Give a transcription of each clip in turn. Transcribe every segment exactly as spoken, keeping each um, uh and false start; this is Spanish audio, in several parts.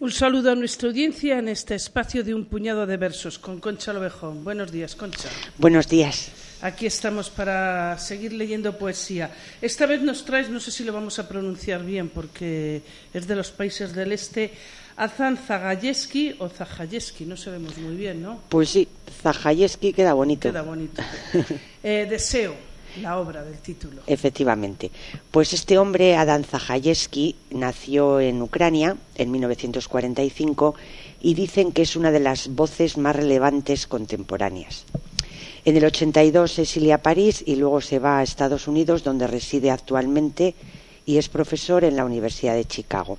Un saludo a nuestra audiencia en este espacio de un puñado de versos con Concha Lobejón. Buenos días, Concha. Buenos días. Aquí estamos para seguir leyendo poesía. Esta vez nos traes, no sé si lo vamos a pronunciar bien porque es de los países del este, Azan Zagayevsky o Zagayevsky, no sabemos muy bien, ¿no? Pues sí, Zagayevsky queda bonito. Queda bonito. eh, Deseo, la obra del título. Efectivamente. Pues este hombre, Adán Zagayevsky, nació en Ucrania en mil novecientos cuarenta y cinco y dicen que es una de las voces más relevantes contemporáneas. En el ochenta y dos se exilia a París y luego se va a Estados Unidos, donde reside actualmente y es profesor en la Universidad de Chicago.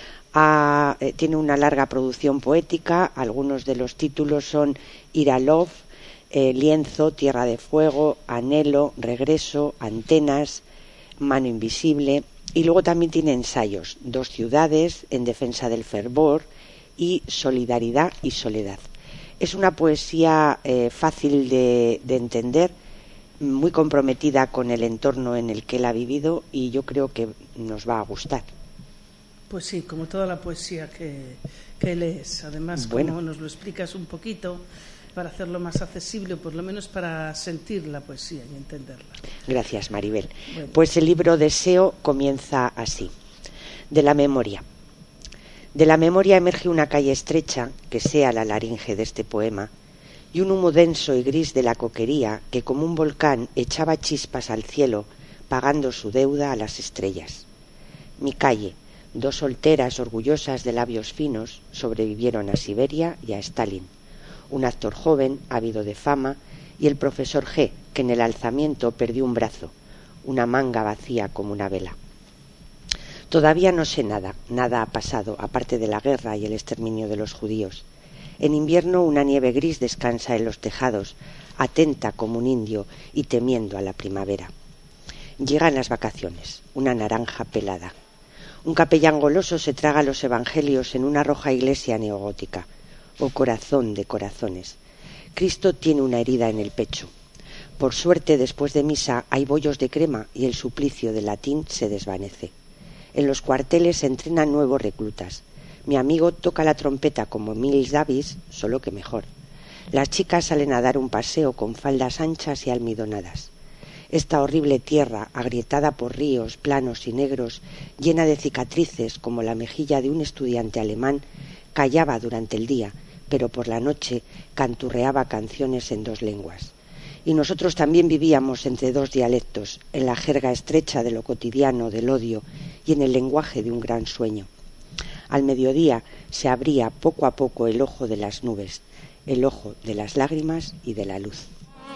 Ha, eh, tiene una larga producción poética, algunos de los títulos son Iralov, eh, Lienzo, Tierra de Fuego, Anhelo, Regreso, Antenas, Mano Invisible, y luego también tiene ensayos, Dos ciudades, En defensa del fervor y Solidaridad y soledad. Es una poesía eh, fácil de, de entender, muy comprometida con el entorno en el que él ha vivido y yo creo que nos va a gustar. Pues sí, como toda la poesía que, que lees. Además, bueno, como nos lo explicas un poquito, para hacerlo más accesible, o por lo menos para sentir la poesía y entenderla. Gracias, Maribel. Bueno. Pues el libro Deseo comienza así. De la memoria. De la memoria emerge una calle estrecha, que sea la laringe de este poema, y un humo denso y gris de la coquería que como un volcán echaba chispas al cielo, pagando su deuda a las estrellas. Mi calle, dos solteras orgullosas de labios finos, sobrevivieron a Siberia y a Stalin. Un actor joven, ávido de fama, y el profesor G, que en el alzamiento perdió un brazo, una manga vacía como una vela. Todavía no sé nada, nada ha pasado, aparte de la guerra y el exterminio de los judíos. En invierno una nieve gris descansa en los tejados, atenta como un indio y temiendo a la primavera. Llegan las vacaciones, una naranja pelada. Un capellán goloso se traga los evangelios en una roja iglesia neogótica. Oh corazón de corazones. Cristo tiene una herida en el pecho. Por suerte, después de misa hay bollos de crema y el suplicio del latín se desvanece. En los cuarteles se entrenan nuevos reclutas. Mi amigo toca la trompeta como Miles Davis, solo que mejor. Las chicas salen a dar un paseo con faldas anchas y almidonadas. Esta horrible tierra, agrietada por ríos planos y negros, llena de cicatrices como la mejilla de un estudiante alemán, callaba durante el día, pero por la noche canturreaba canciones en dos lenguas. Y nosotros también vivíamos entre dos dialectos, en la jerga estrecha de lo cotidiano, del odio, y en el lenguaje de un gran sueño. Al mediodía se abría poco a poco el ojo de las nubes, el ojo de las lágrimas y de la luz.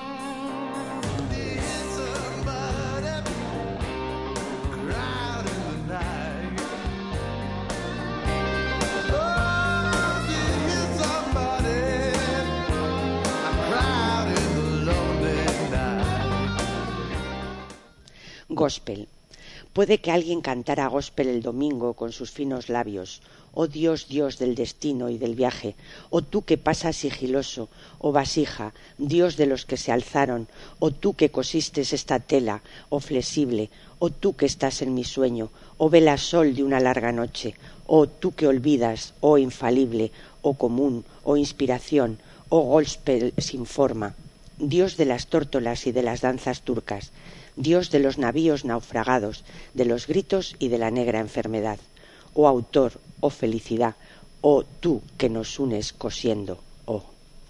Gospel. Puede que alguien cantara gospel el domingo con sus finos labios. Oh Dios, Dios del destino y del viaje. Oh tú que pasas sigiloso. Oh vasija, Dios de los que se alzaron. Oh tú que cosistes esta tela. Oh flexible. Oh tú que estás en mi sueño. Oh vela sol de una larga noche. Oh tú que olvidas. Oh infalible. Oh común. Oh inspiración. Oh gospel sin forma. Dios de las tórtolas y de las danzas turcas. Dios de los navíos naufragados, de los gritos y de la negra enfermedad. Oh autor, oh felicidad, oh tú que nos unes cosiendo, oh.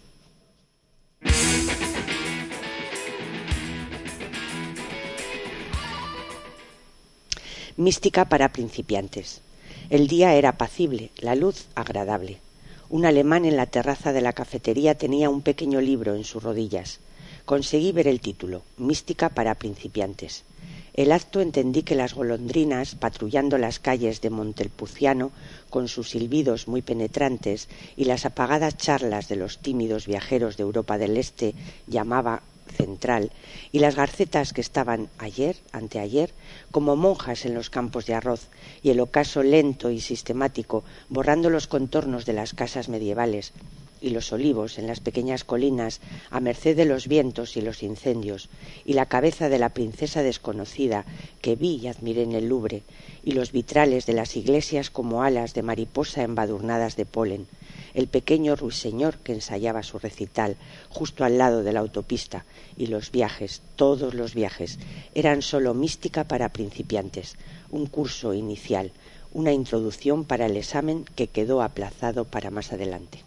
Mística para principiantes. El día era apacible, la luz agradable. Un alemán en la terraza de la cafetería tenía un pequeño libro en sus rodillas. Conseguí ver el título, Mística para principiantes. El acto entendí que las golondrinas, patrullando las calles de Montepulciano, con sus silbidos muy penetrantes y las apagadas charlas de los tímidos viajeros de Europa del Este, llamaba central y las garcetas que estaban ayer, anteayer, como monjas en los campos de arroz, y el ocaso lento y sistemático borrando los contornos de las casas medievales, y los olivos en las pequeñas colinas a merced de los vientos y los incendios, y la cabeza de la princesa desconocida que vi y admiré en el Louvre, y los vitrales de las iglesias como alas de mariposa embadurnadas de polen, el pequeño ruiseñor que ensayaba su recital justo al lado de la autopista, y los viajes, todos los viajes, eran sólo mística para principiantes, un curso inicial, una introducción para el examen que quedó aplazado para más adelante.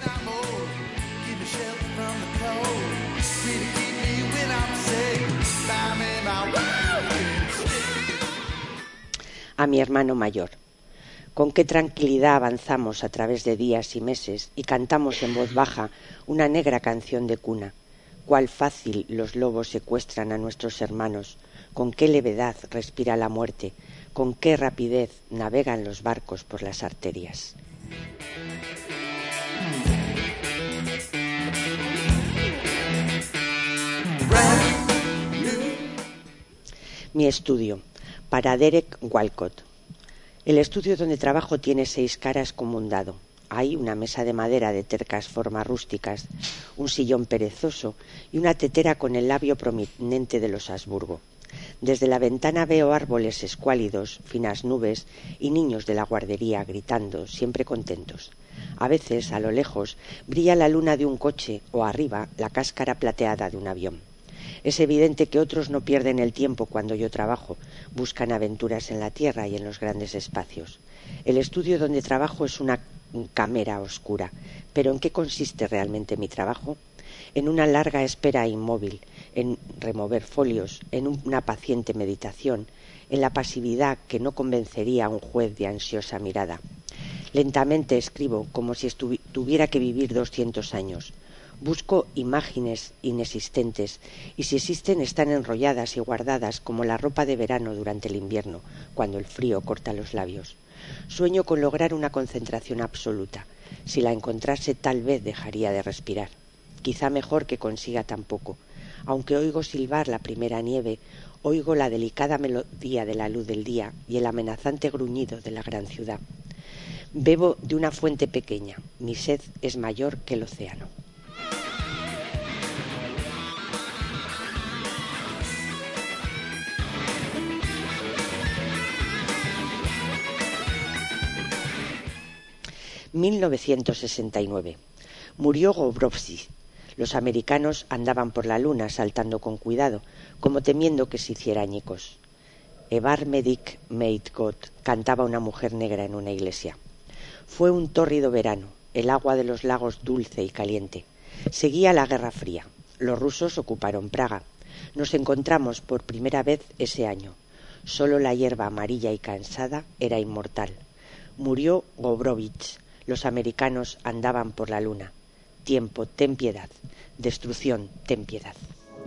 A mi hermano mayor. Con qué tranquilidad avanzamos a través de días y meses y cantamos en voz baja una negra canción de cuna. Cuál fácil los lobos secuestran a nuestros hermanos, con qué levedad respira la muerte, con qué rapidez navegan los barcos por las arterias. Mi estudio, para Derek Walcott. El estudio donde trabajo tiene seis caras como un dado. Hay una mesa de madera de tercas formas rústicas, un sillón perezoso y una tetera con el labio prominente de los Habsburgo. Desde la ventana veo árboles escuálidos, finas nubes y niños de la guardería gritando, siempre contentos. A veces, a lo lejos, brilla la luna de un coche o arriba la cáscara plateada de un avión. Es evidente que otros no pierden el tiempo cuando yo trabajo, buscan aventuras en la tierra y en los grandes espacios. El estudio donde trabajo es una cámara oscura, pero ¿en qué consiste realmente mi trabajo? En una larga espera inmóvil, en remover folios, en una paciente meditación, en la pasividad que no convencería a un juez de ansiosa mirada. Lentamente escribo como si tuviera que vivir doscientos años. Busco imágenes inexistentes y si existen están enrolladas y guardadas como la ropa de verano durante el invierno, cuando el frío corta los labios. Sueño con lograr una concentración absoluta. Si la encontrase tal vez dejaría de respirar. Quizá mejor que consiga tan poco. Aunque oigo silbar la primera nieve, oigo la delicada melodía de la luz del día y el amenazante gruñido de la gran ciudad. Bebo de una fuente pequeña. Mi sed es mayor que el océano. mil novecientos sesenta y nueve. Murió Gombrowicz. Los americanos andaban por la luna saltando con cuidado, como temiendo que se hiciera añicos. Evar Medik Meit Gott, cantaba una mujer negra en una iglesia. Fue un tórrido verano, el agua de los lagos dulce y caliente. Seguía la Guerra Fría. Los rusos ocuparon Praga. Nos encontramos por primera vez ese año. Solo la hierba amarilla y cansada era inmortal. Murió Gombrowicz. Los americanos andaban por la luna. Tiempo, ten piedad. Destrucción, ten piedad.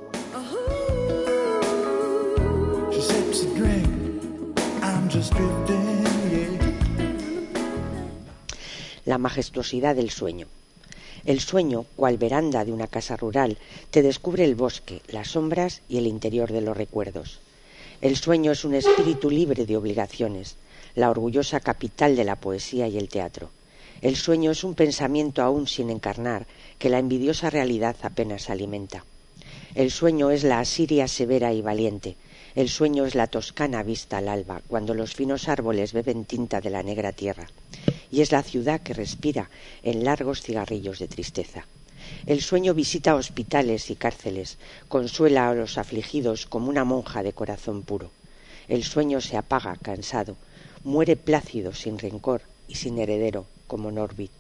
La majestuosidad del sueño. El sueño, cual veranda de una casa rural, te descubre el bosque, las sombras y el interior de los recuerdos. El sueño es un espíritu libre de obligaciones, la orgullosa capital de la poesía y el teatro. El sueño es un pensamiento aún sin encarnar, que la envidiosa realidad apenas alimenta. El sueño es la Asiria severa y valiente. El sueño es la Toscana vista al alba, cuando los finos árboles beben tinta de la negra tierra. Y es la ciudad que respira en largos cigarrillos de tristeza. El sueño visita hospitales y cárceles, consuela a los afligidos como una monja de corazón puro. El sueño se apaga, cansado, muere plácido, sin rencor y sin heredero, como Norbit.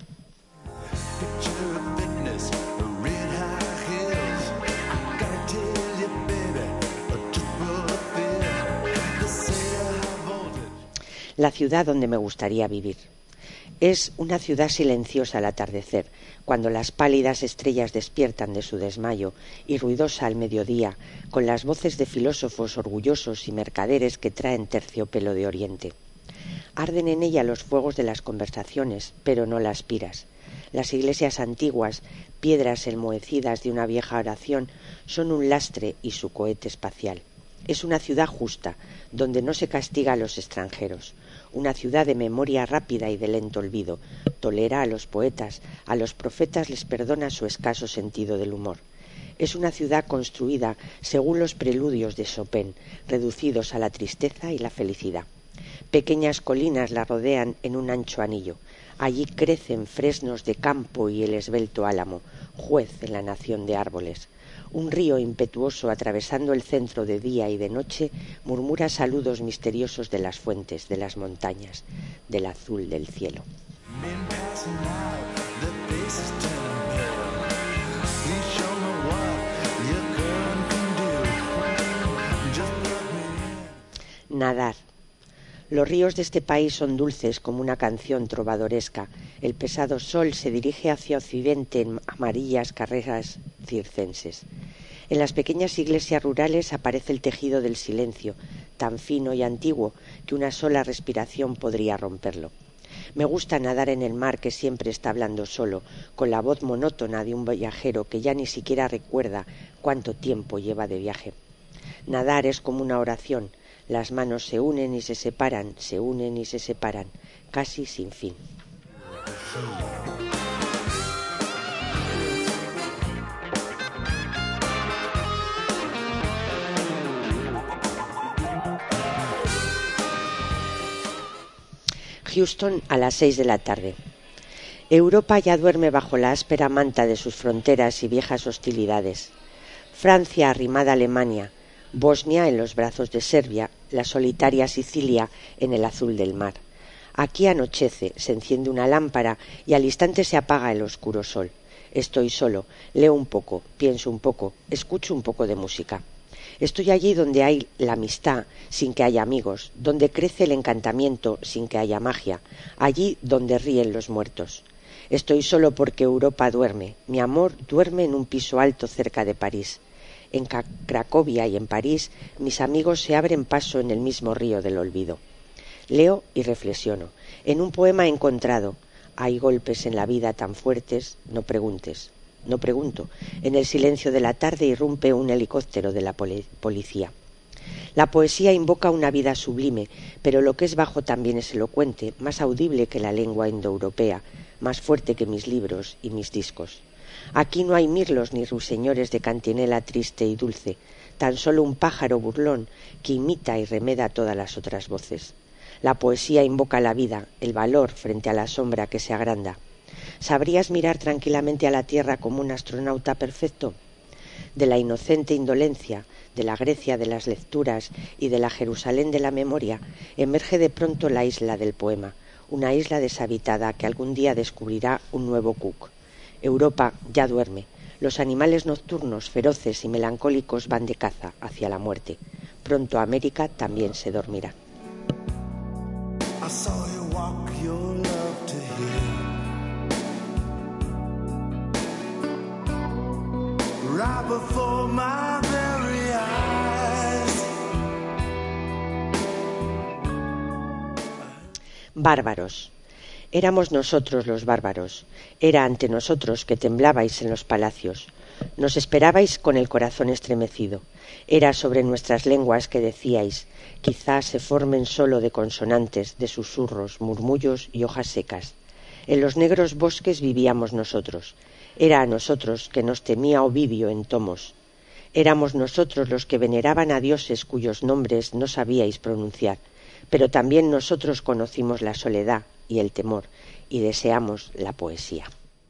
La ciudad donde me gustaría vivir. Es una ciudad silenciosa al atardecer, cuando las pálidas estrellas despiertan de su desmayo, y ruidosa al mediodía, con las voces de filósofos orgullosos y mercaderes que traen terciopelo de Oriente. Arden en ella los fuegos de las conversaciones, pero no las piras. Las iglesias antiguas, piedras enmohecidas de una vieja oración, son un lastre y su cohete espacial. Es una ciudad justa, donde no se castiga a los extranjeros. Una ciudad de memoria rápida y de lento olvido. Tolera a los poetas, a los profetas les perdona su escaso sentido del humor. Es una ciudad construida según los preludios de Chopin, reducidos a la tristeza y la felicidad. Pequeñas colinas la rodean en un ancho anillo. Allí crecen fresnos de campo y el esbelto álamo, juez en la nación de árboles. Un río impetuoso atravesando el centro de día y de noche murmura saludos misteriosos de las fuentes, de las montañas, del azul del cielo. Nadar. Los ríos de este país son dulces como una canción trovadoresca. El pesado sol se dirige hacia occidente en amarillas carreras circenses. En las pequeñas iglesias rurales aparece el tejido del silencio, tan fino y antiguo que una sola respiración podría romperlo. Me gusta nadar en el mar que siempre está hablando solo, con la voz monótona de un viajero que ya ni siquiera recuerda cuánto tiempo lleva de viaje. Nadar es como una oración. Las manos se unen y se separan, se unen y se separan, casi sin fin. Houston a las seis de la tarde. Europa ya duerme bajo la áspera manta de sus fronteras y viejas hostilidades. Francia arrimada a Alemania, Bosnia en los brazos de Serbia, la solitaria Sicilia en el azul del mar. Aquí anochece, se enciende una lámpara y al instante se apaga el oscuro sol. Estoy solo, leo un poco, pienso un poco, escucho un poco de música. Estoy allí donde hay la amistad sin que haya amigos, donde crece el encantamiento sin que haya magia, allí donde ríen los muertos. Estoy solo porque Europa duerme, mi amor duerme en un piso alto cerca de París. En Cracovia y en París mis amigos se abren paso en el mismo río del olvido. Leo y reflexiono. En un poema he encontrado: hay golpes en la vida tan fuertes, no preguntes. No pregunto. En el silencio de la tarde irrumpe un helicóptero de la poli- policía. La poesía invoca una vida sublime, pero lo que es bajo también es elocuente, más audible que la lengua indoeuropea, más fuerte que mis libros y mis discos. Aquí no hay mirlos ni ruiseñores de cantinela triste y dulce, tan solo un pájaro burlón que imita y remeda todas las otras voces. La poesía invoca la vida, el valor frente a la sombra que se agranda. ¿Sabrías mirar tranquilamente a la tierra como un astronauta perfecto? De la inocente indolencia, de la Grecia de las lecturas y de la Jerusalén de la memoria, emerge de pronto la isla del poema, una isla deshabitada que algún día descubrirá un nuevo Cook. Europa ya duerme. Los animales nocturnos, feroces y melancólicos van de caza hacia la muerte. Pronto América también se dormirá. Bárbaros. Éramos nosotros los bárbaros, era ante nosotros que temblabais en los palacios, nos esperabais con el corazón estremecido, era sobre nuestras lenguas que decíais, quizás se formen solo de consonantes, de susurros, murmullos y hojas secas. En los negros bosques vivíamos nosotros, era a nosotros que nos temía Ovidio en tomos, éramos nosotros los que veneraban a dioses cuyos nombres no sabíais pronunciar, pero también nosotros conocimos la soledad y el temor, y deseamos la poesía.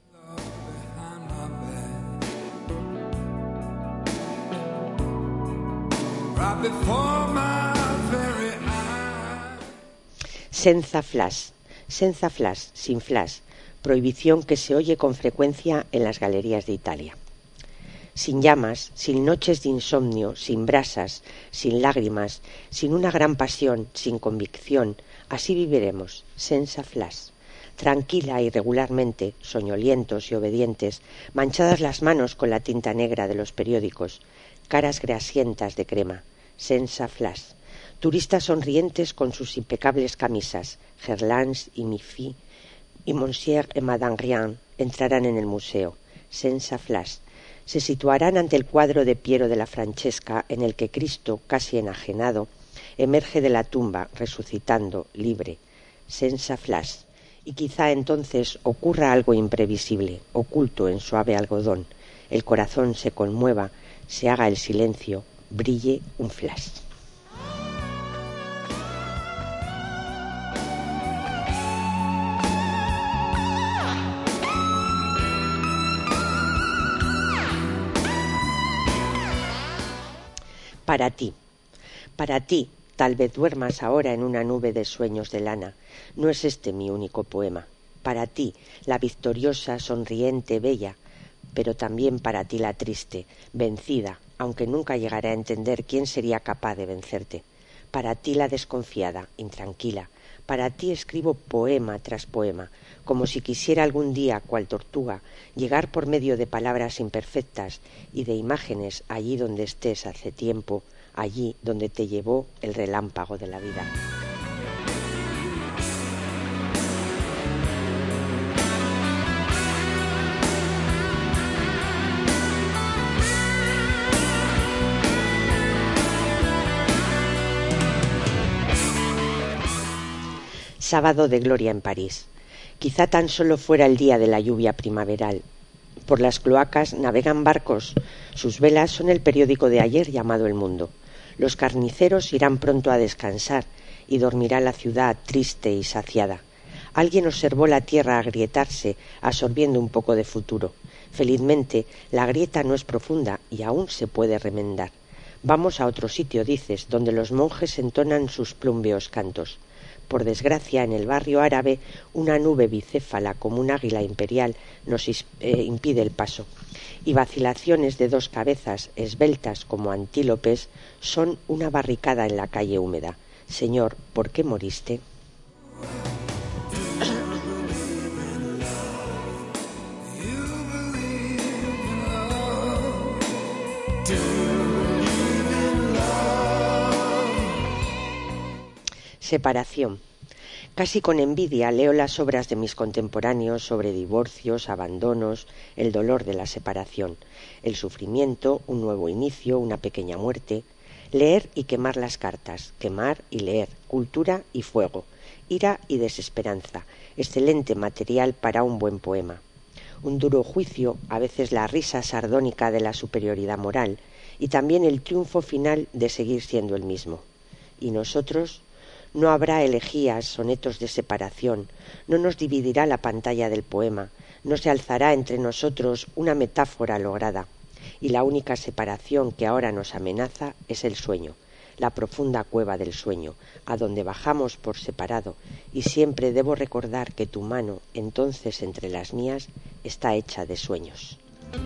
Senza flash, senza flash, sin flash, prohibición que se oye con frecuencia en las galerías de Italia. Sin llamas, sin noches de insomnio, sin brasas, sin lágrimas, sin una gran pasión, sin convicción, así viviremos, senza flash. Tranquila y regularmente, soñolientos y obedientes, manchadas las manos con la tinta negra de los periódicos, caras grasientas de crema, senza flash. turistas sonrientes con sus impecables camisas, Gerlans y Miffy y Monsieur et Madame Rien entrarán en el museo, senza flash. Se situarán ante el cuadro de Piero de la Francesca en el que Cristo, casi enajenado, emerge de la tumba, resucitando, libre, senza flash. Y quizá entonces ocurra algo imprevisible, oculto en suave algodón, el corazón se conmueva, se haga el silencio, brille un flash. Para ti, para ti, tal vez duermas ahora en una nube de sueños de lana. No es este mi único poema. Para ti, la victoriosa, sonriente, bella, pero también para ti la triste, vencida, aunque nunca llegaré a entender quién sería capaz de vencerte. Para ti la desconfiada, intranquila. Para ti escribo poema tras poema, como si quisiera algún día, cual tortuga, llegar por medio de palabras imperfectas y de imágenes allí donde estés hace tiempo, allí donde te llevó el relámpago de la vida. Sábado de gloria en París. Quizá tan solo fuera el día de la lluvia primaveral. Por las cloacas navegan barcos. Sus velas son el periódico de ayer llamado El Mundo. Los carniceros irán pronto a descansar y dormirá la ciudad triste y saciada. Alguien observó la tierra agrietarse, absorbiendo un poco de futuro. Felizmente, la grieta no es profunda y aún se puede remendar. Vamos a otro sitio, dices, donde los monjes entonan sus plumbeos cantos. Por desgracia, en el barrio árabe, una nube bicéfala como un águila imperial nos eh, impide el paso, y vacilaciones de dos cabezas, esbeltas como antílopes, son una barricada en la calle húmeda. Señor, ¿por qué moriste? Separación. Casi con envidia leo las obras de mis contemporáneos sobre divorcios, abandonos, el dolor de la separación, el sufrimiento, un nuevo inicio, una pequeña muerte. Leer y quemar las cartas, quemar y leer, cultura y fuego, ira y desesperanza, excelente material para un buen poema. Un duro juicio, a veces la risa sardónica de la superioridad moral, y también el triunfo final de seguir siendo el mismo. Y nosotros... No habrá elegías, sonetos de separación, no nos dividirá la pantalla del poema, no se alzará entre nosotros una metáfora lograda, y la única separación que ahora nos amenaza es el sueño, la profunda cueva del sueño, a donde bajamos por separado, y siempre debo recordar que tu mano, entonces entre las mías, está hecha de sueños.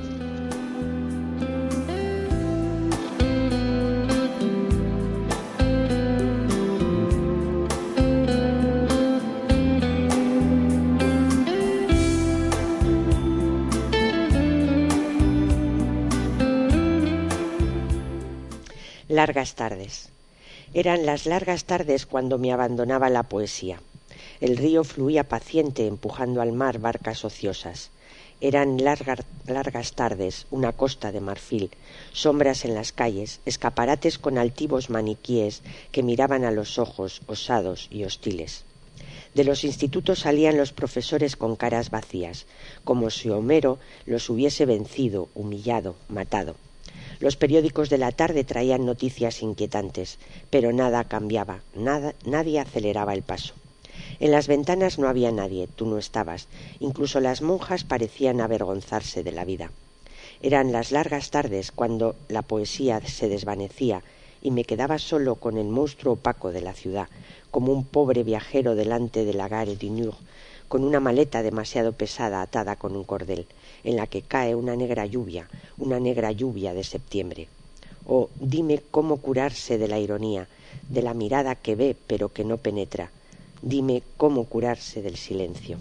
Largas tardes. Eran las largas tardes cuando me abandonaba la poesía. El río fluía paciente empujando al mar barcas ociosas. Eran largas, largas tardes, una costa de marfil, sombras en las calles, escaparates con altivos maniquíes que miraban a los ojos, osados y hostiles. De los institutos salían los profesores con caras vacías, como si Homero los hubiese vencido, humillado, matado. Los periódicos de la tarde traían noticias inquietantes, pero nada cambiaba, nada, nadie aceleraba el paso. En las ventanas no había nadie, tú no estabas, incluso las monjas parecían avergonzarse de la vida. Eran las largas tardes cuando la poesía se desvanecía y me quedaba solo con el monstruo opaco de la ciudad, como un pobre viajero delante de la Gare du Nord, con una maleta demasiado pesada atada con un cordel, en la que cae una negra lluvia, una negra lluvia de septiembre. Oh, dime cómo curarse de la ironía, de la mirada que ve pero que no penetra. Dime cómo curarse del silencio.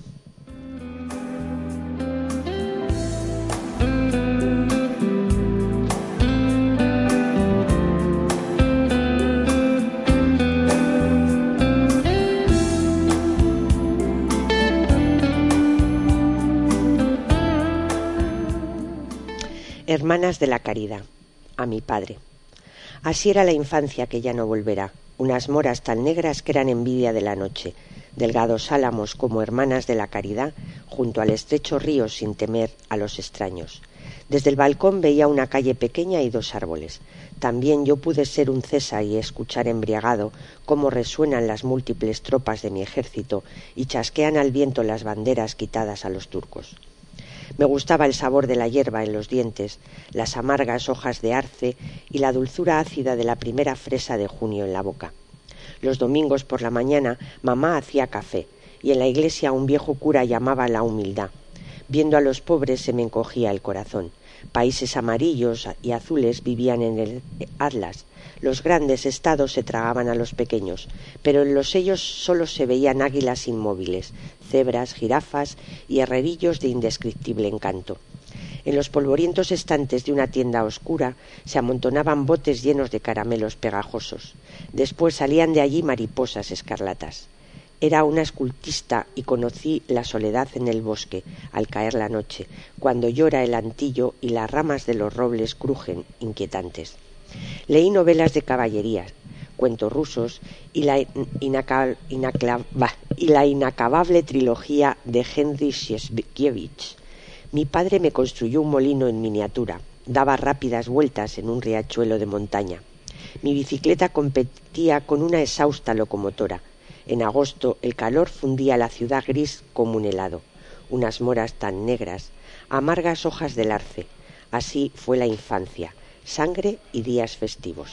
Hermanas de la Caridad, a mi padre. Así era la infancia que ya no volverá, unas moras tan negras que eran envidia de la noche, delgados álamos como hermanas de la caridad, junto al estrecho río sin temer a los extraños. Desde el balcón veía una calle pequeña y dos árboles. También yo pude ser un César y escuchar embriagado cómo resuenan las múltiples tropas de mi ejército y chasquean al viento las banderas quitadas a los turcos. Me gustaba el sabor de la hierba en los dientes, las amargas hojas de arce y la dulzura ácida de la primera fresa de junio en la boca. Los domingos por la mañana mamá hacía café y en la iglesia un viejo cura llamaba la humildad. Viendo a los pobres se me encogía el corazón. Países amarillos y azules vivían en el Atlas. Los grandes estados se tragaban a los pequeños, pero en los sellos solo se veían águilas inmóviles, cebras, jirafas y herrerillos de indescriptible encanto. En los polvorientos estantes de una tienda oscura se amontonaban botes llenos de caramelos pegajosos. Después salían de allí mariposas escarlatas. Era una escultista y conocí la soledad en el bosque, al caer la noche, cuando llora el antillo y las ramas de los robles crujen inquietantes. Leí novelas de caballerías, cuentos rusos y la, inaca, inacla, bah, y la inacabable trilogía de Henry Sienkiewicz. Mi padre me construyó un molino en miniatura, daba rápidas vueltas en un riachuelo de montaña. Mi bicicleta competía con una exhausta locomotora. En agosto el calor fundía la ciudad gris como un helado, unas moras tan negras, amargas hojas del arce. Así fue la infancia, sangre y días festivos.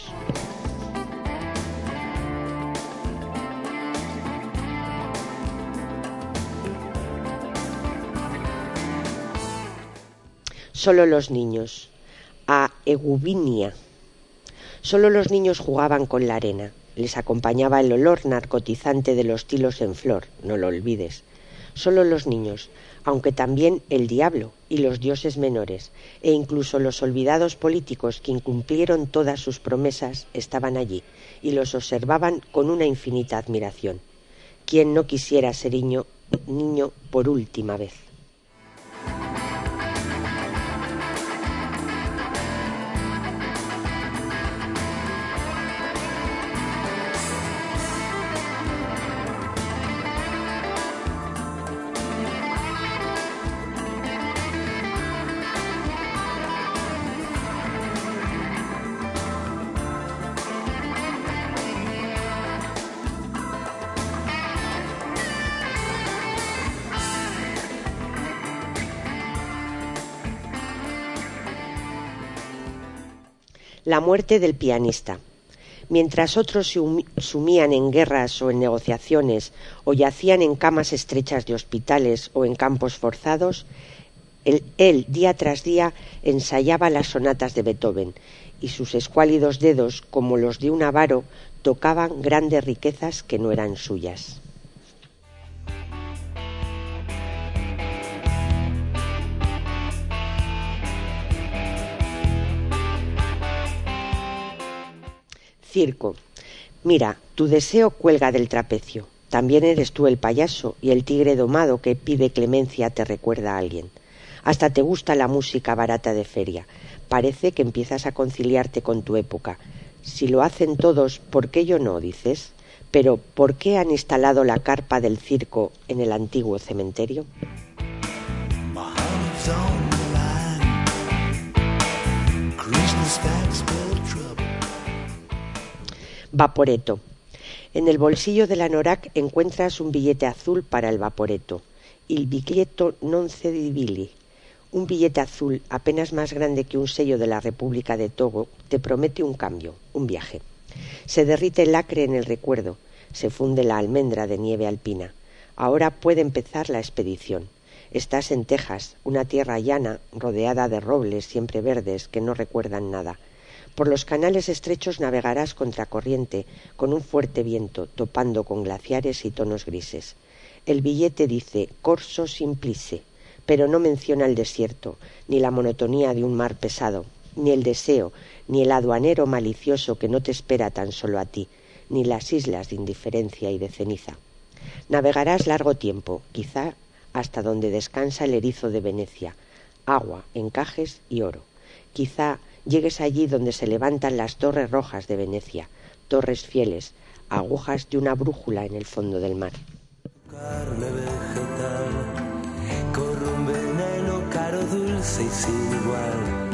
Solo los niños. A Egubinia. Solo los niños jugaban con la arena. Les acompañaba el olor narcotizante de los tilos en flor, no lo olvides. Solo los niños, aunque también el diablo y los dioses menores, e incluso los olvidados políticos que incumplieron todas sus promesas, estaban allí, y los observaban con una infinita admiración. ¿Quién no quisiera ser niño, niño por última vez? La muerte del pianista. Mientras otros se sumían en guerras o en negociaciones o yacían en camas estrechas de hospitales o en campos forzados, él, él día tras día ensayaba las sonatas de Beethoven y sus escuálidos dedos, como los de un avaro, tocaban grandes riquezas que no eran suyas. Circo. Mira, tu deseo cuelga del trapecio. También eres tú el payaso y el tigre domado que pide clemencia te recuerda a alguien. Hasta te gusta la música barata de feria. Parece que empiezas a conciliarte con tu época. Si lo hacen todos, ¿por qué yo no? Dices. Pero, ¿por qué han instalado la carpa del circo en el antiguo cementerio? Vaporetto. En el bolsillo del anorak encuentras un billete azul para el Vaporetto. Il biglietto non cedibile. Un billete azul, apenas más grande que un sello de la República de Togo, te promete un cambio, un viaje. Se derrite el acre en el recuerdo, se funde la almendra de nieve alpina. Ahora puede empezar la expedición. Estás en Texas, una tierra llana, rodeada de robles siempre verdes que no recuerdan nada. Por los canales estrechos navegarás contracorriente, con un fuerte viento, topando con glaciares y tonos grises. El billete dice Corso Simplice, pero no menciona el desierto, ni la monotonía de un mar pesado, ni el deseo, ni el aduanero malicioso que no te espera tan solo a ti, ni las islas de indiferencia y de ceniza. Navegarás largo tiempo, quizá hasta donde descansa el erizo de Venecia, agua, encajes y oro. Quizá llegues allí donde se levantan las torres rojas de Venecia, torres fieles, agujas de una brújula en el fondo del mar. Carne vegetal, corre un veneno caro, dulce y sin igual.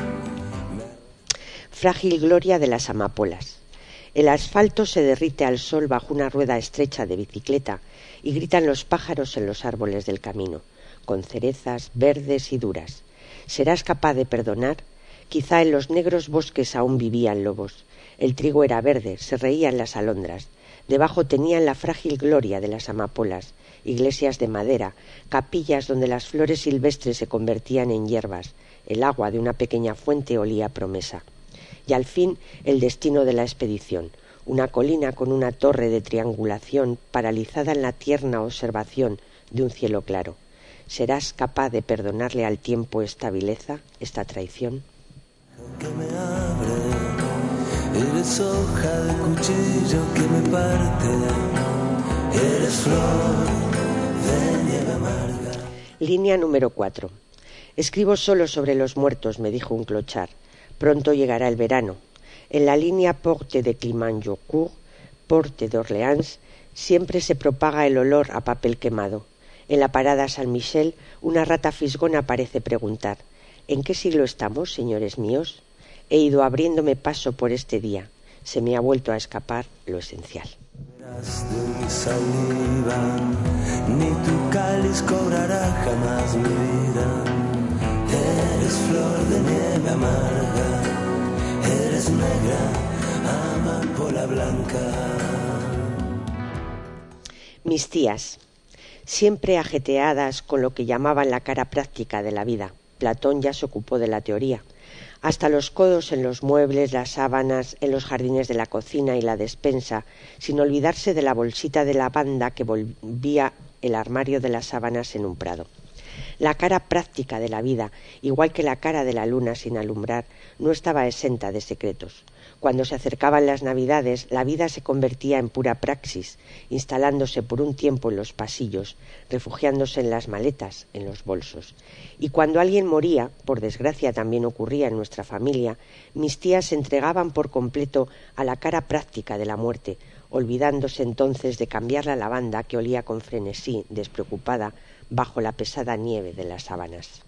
Frágil gloria de las amapolas. El asfalto se derrite al sol bajo una rueda estrecha de bicicleta y gritan los pájaros en los árboles del camino, con cerezas verdes y duras. ¿Serás capaz de perdonar? Quizá en los negros bosques aún vivían lobos. El trigo era verde, se reían las alondras. Debajo tenían la frágil gloria de las amapolas, iglesias de madera, capillas donde las flores silvestres se convertían en hierbas. El agua de una pequeña fuente olía a promesa. Y al fin el destino de la expedición, una colina con una torre de triangulación paralizada en la tierna observación de un cielo claro. ¿Serás capaz de perdonarle al tiempo esta vileza, esta traición? Que me abre, eres hoja de cuchillo que me parte, eres flor de nieve amarga. Línea número cuatro. Escribo solo sobre los muertos, me dijo un clochard. Pronto llegará el verano. En la línea Porte de Clignancourt, Porte de Orleans, siempre se propaga el olor a papel quemado. En la parada San Michel, una rata fisgona parece preguntar: ¿en qué siglo estamos, señores míos? He ido abriéndome paso por este día. Se me ha vuelto a escapar lo esencial. De mi saliva, ni tu cáliz cobrará jamás mi vida. Eres flor de nieve amarga, eres negra, amapola blanca. Mis tías, siempre ajeteadas con lo que llamaban la cara práctica de la vida. Platón ya se ocupó de la teoría. Hasta los codos en los muebles, las sábanas, en los jardines de la cocina y la despensa, sin olvidarse de la bolsita de lavanda que volvía el armario de las sábanas en un prado. La cara práctica de la vida, igual que la cara de la luna sin alumbrar, no estaba exenta de secretos. Cuando se acercaban las Navidades, la vida se convertía en pura praxis, instalándose por un tiempo en los pasillos, refugiándose en las maletas, en los bolsos. Y cuando alguien moría, por desgracia también ocurría en nuestra familia, mis tías se entregaban por completo a la cara práctica de la muerte, olvidándose entonces de cambiar la lavanda que olía con frenesí, despreocupada, bajo la pesada nieve de las sábanas.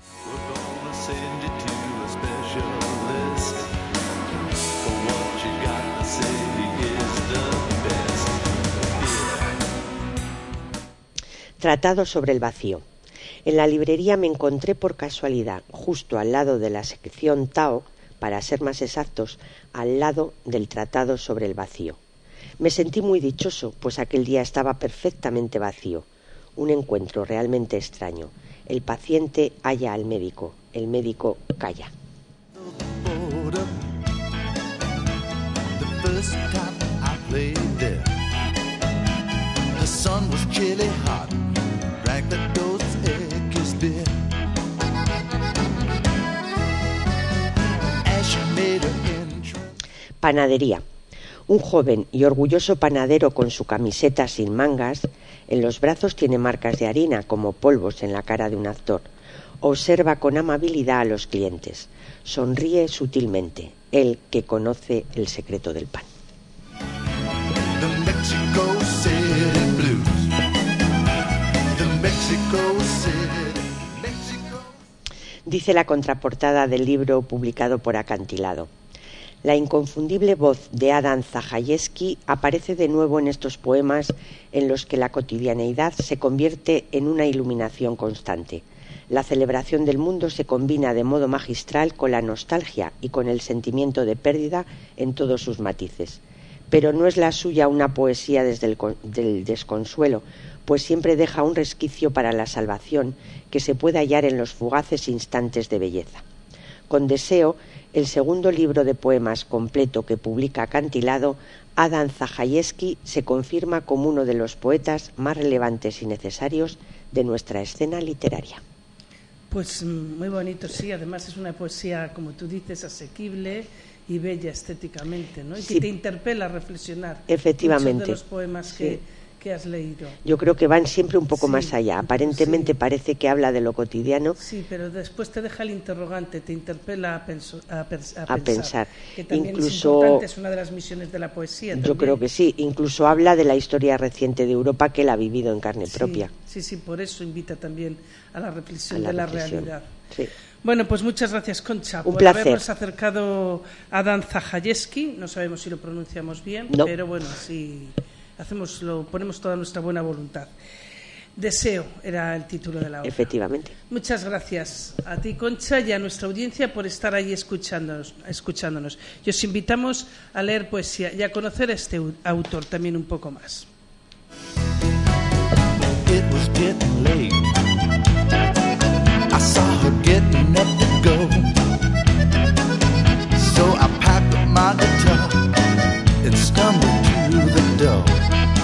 Tratado sobre el vacío. En la librería me encontré por casualidad, justo al lado de la sección Tao, para ser más exactos, al lado del Tratado sobre el vacío. Me sentí muy dichoso, pues aquel día estaba perfectamente vacío. Un encuentro realmente extraño. El paciente halla al médico, el médico calla. Panadería. Un joven y orgulloso panadero con su camiseta sin mangas, en los brazos tiene marcas de harina como polvos en la cara de un actor. Observa con amabilidad a los clientes. Sonríe sutilmente, él que conoce el secreto del pan. Dice la contraportada del libro publicado por Acantilado. La inconfundible voz de Adam Zajajewski aparece de nuevo en estos poemas en los que la cotidianeidad se convierte en una iluminación constante. La celebración del mundo se combina de modo magistral con la nostalgia y con el sentimiento de pérdida en todos sus matices. Pero no es la suya una poesía desde el del desconsuelo, pues siempre deja un resquicio para la salvación que se puede hallar en los fugaces instantes de belleza. Con deseo, el segundo libro de poemas completo que publica Acantilado, Adam Zajajewski se confirma como uno de los poetas más relevantes y necesarios de nuestra escena literaria. Pues muy bonito, sí. Además es una poesía, como tú dices, asequible y bella estéticamente, ¿no? Y sí, que te interpela a reflexionar. Efectivamente. Muchos de los poemas que, sí. que has leído. Yo creo que van siempre un poco Sí, más allá. Aparentemente sí. parece que habla de lo cotidiano. Sí, pero después te deja el interrogante, te interpela a, penso, a, pers, a, a pensar, pensar. que también Incluso, es importante, es una de las misiones de la poesía. Yo también. creo que sí. Incluso habla de la historia reciente de Europa, que él ha vivido en carne sí, propia. Sí, sí, por eso invita también a la reflexión a la de reflexión. la realidad. Sí. Bueno, pues muchas gracias, Concha, Un por placer. habernos acercado a Dan Zagajewski. No sabemos si lo pronunciamos bien, no. pero bueno, sí hacemos, lo ponemos toda nuestra buena voluntad. Deseo era el título de la obra. Efectivamente. Muchas gracias a ti, Concha, y a nuestra audiencia por estar ahí escuchándonos. escuchándonos. Y os invitamos a leer poesía y a conocer a este autor también un poco más.